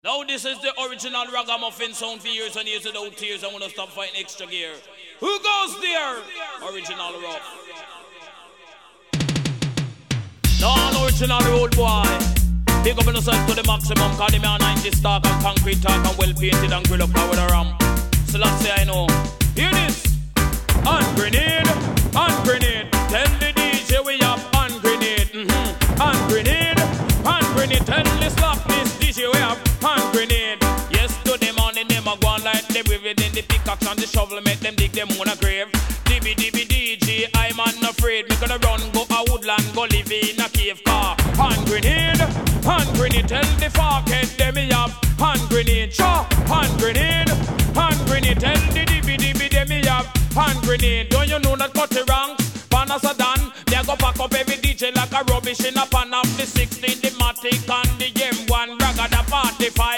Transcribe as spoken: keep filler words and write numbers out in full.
Now this is the original ragamuffin sound for years and years without tears. I want to stop fighting extra gear. Who goes there? Original rough. No, original road boy. Pick up yourself to the maximum. Cause the man ninety stock and concrete talk and well painted and grill up with a ramp. So let's say I know. Hear this. Hand grenade, hand grenade. Tell the D J we have hand grenade. Mm-hmm. Hand grenade, hand grenade. Tell the slap this D J we have hand grenade. Yes, to them on in them a go on like them with it in the pickaxe and the shovel make them dig them on a grave. Dibby dibby D J, I'm unafraid. Me gonna run go a woodland, go live in a cave car. Hand grenade, hand grenade. Tell the fuckhead them me have hand grenade. Sure, hand grenade, hand grenade. Tell the dibby dibby them me have hand grenade. Don't you know that cut the ranks? Panas are done. They go pack up every D J like a rubbish in a pan of the sixteen, the Matic and the M one, ragga the forty-five.